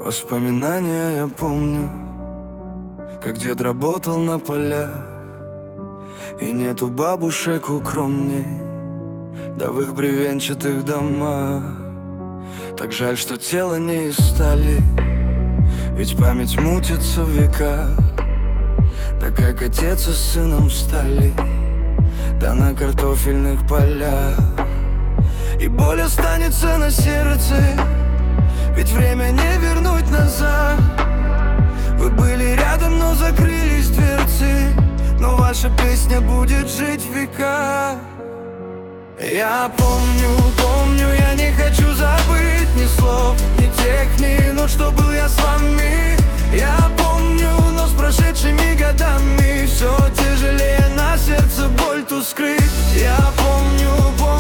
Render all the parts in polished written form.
Воспоминания я помню, как дед работал на полях, и нету бабушек укромней, да в их бревенчатых домах. Так жаль, что тело не из стали, ведь память мутится в веках. Да как отец и сыном стали, да на картофельных полях. И боль останется на сердце, ведь время не вернуть назад. Вы были рядом, но закрылись дверцы, но ваша песня будет жить в века. Я помню, я не хочу забыть ни слов, ни техник, но что был я с вами. Я помню, но с прошедшими годами все тяжелее на сердце боль ту скрыть. Я помню,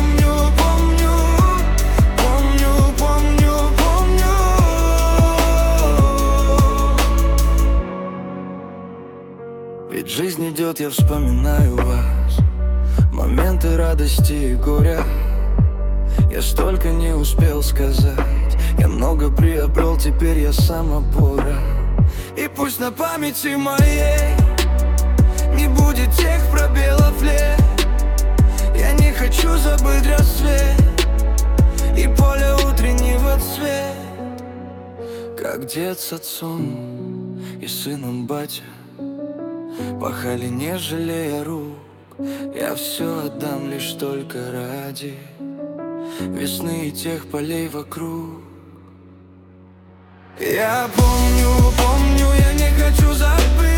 ведь жизнь идет, я вспоминаю вас, моменты радости и горя. Я столько не успел сказать, я много приобрел, теперь я сам опора. И пусть на памяти моей не будет тех пробелов лет. Я не хочу забыть рассвет и поле утреннего цвет. Как дед с отцом и сыном батя пахали, не жалея рук. Я все отдам лишь только ради весны и тех полей вокруг. Я помню, я не хочу забыть